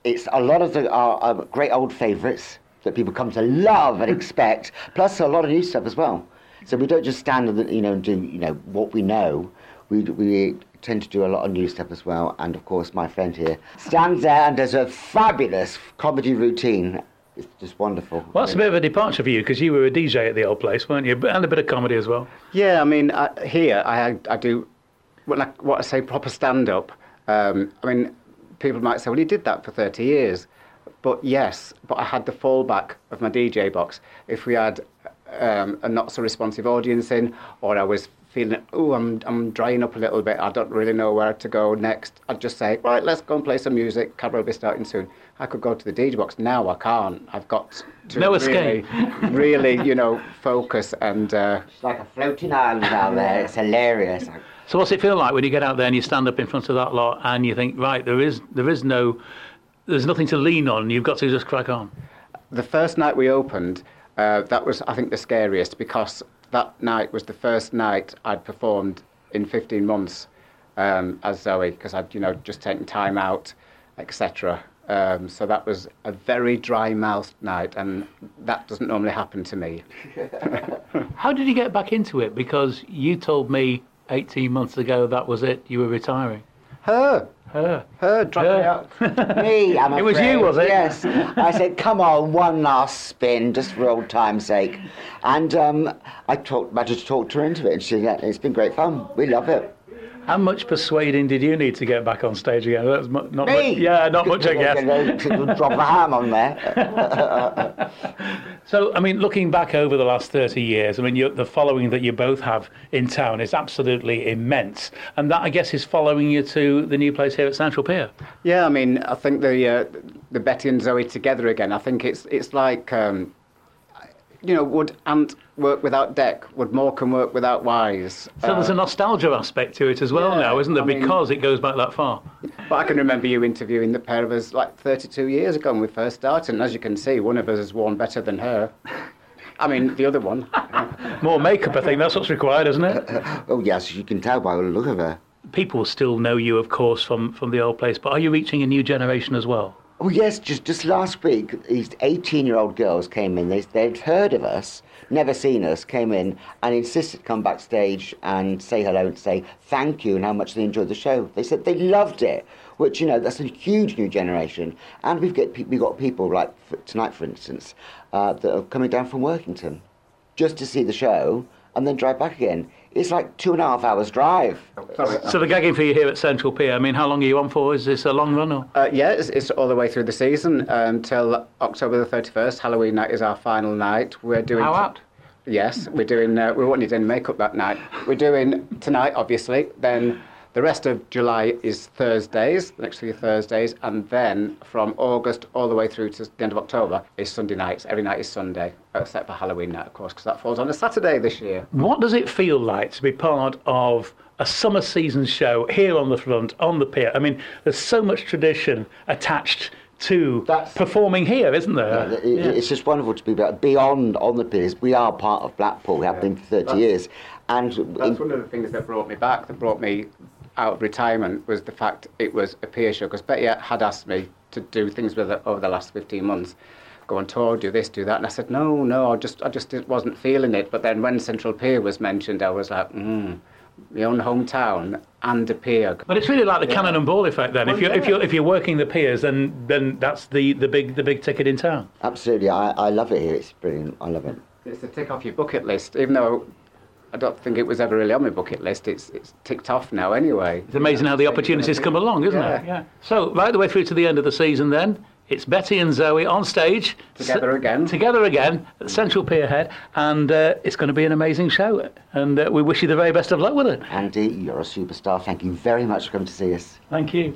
it's a lot of our great old favourites that people come to love and expect, plus a lot of new stuff as well. So we don't just stand and do what we know. We tend to do a lot of new stuff as well. And of course, my friend here stands there and does a fabulous comedy routine. It's just wonderful. Well, that's a bit of a departure for you, because you were a DJ at the old place, weren't you? And a bit of comedy as well. Yeah, I mean, here I do what I say proper stand-up. I mean, people might say, well, you did that for 30 years. But yes, but I had the fallback of my DJ box. If we had a not-so-responsive audience in, or I was feeling, I'm drying up a little bit, I don't really know where to go next, I'd just say, right, let's go and play some music, cabaret will be starting soon. I could go to the DJ box. Now I can't. I've got to really focus and... It's like a floating island out there. It's hilarious. So what's it feel like when you get out there and you stand up in front of that lot and you think, right, there's nothing to lean on, you've got to just crack on? The first night we opened, that was, I think, the scariest, because that night was the first night I'd performed in 15 months as Zoe, because I'd, just taken time out, etc. So that was a very dry-mouthed night, and that doesn't normally happen to me. How did you get back into it? Because you told me 18 months ago that was it, you were retiring. Her dropped me out. Me, I'm afraid. It was you, was it? Yes. I said, come on, one last spin, just for old time's sake. And I just talked her into it, and she said, it's been great fun. We love it. How much persuading did you need to get back on stage again? That was not Me? much. Yeah, not much, I guess. Drop a ham on there. So, I mean, looking back over the last 30 years, I mean, the following that you both have in town is absolutely immense. And that, I guess, is following you to the new place here at Central Pier. Yeah, I mean, I think the Betty and Zoe together again, I think it's like, would Ant work without Dec? Would Morecambe work without Wise? So there's a nostalgia aspect to it as well now, isn't there? Because it goes back that far. But I can remember you interviewing the pair of us like 32 years ago when we first started, and as you can see, one of us has worn better than her. I mean, the other one. More makeup, I think. That's what's required, isn't it? Oh, yes, you can tell by the look of her. People still know you, of course, from the old place, but are you reaching a new generation as well? Oh, yes, just last week, these 18-year-old girls came in. They'd heard of us, never seen us, came in and insisted to come backstage and say hello and say thank you and how much they enjoyed the show. They said they loved it, which, that's a huge new generation. And we've got people, like tonight, for instance, that are coming down from Workington just to see the show and then drive back again. It's like 2.5 hours drive. So the gagging for you here at Central Pier, I mean, how long are you on for? Is this a long run? Or? Yeah, it's all the way through the season until October the 31st. Halloween night is our final night. We're doing... How out? Yes, we're doing... we won't need any makeup that night. We're doing tonight, obviously, then... The rest of July is Thursdays, the next 3 Thursdays, and then from August all the way through to the end of October is Sunday nights. Every night is Sunday, except for Halloween night, of course, because that falls on a Saturday this year. What does it feel like to be part of a summer season show here on the front, on the pier? I mean, there's so much tradition attached to performing here, isn't there? It's just wonderful to be beyond on the piers. We are part of Blackpool. We have been for 30 years. And that's one of the things that brought me back, that brought me out of retirement, was the fact it was a pier show, because Betty had asked me to do things with it over the last 15 months, go on tour, do this, do that, and I said no, I just wasn't feeling it. But then when Central Pier was mentioned, I was like, my own hometown and a pier. But it's really like the cannon and ball effect then. If you're working the piers, then that's the big ticket in town. Absolutely, I love it here. It's brilliant. I love it. It's a tick off your bucket list, even though I don't think it was ever really on my bucket list. It's ticked off now anyway. It's amazing how the opportunities come along, isn't it? Yeah. So right the way through to the end of the season then, it's Betty and Zoe on stage. Together again at Central Pier Head, and it's going to be an amazing show. And we wish you the very best of luck with it. Andy, you're a superstar. Thank you very much for coming to see us. Thank you.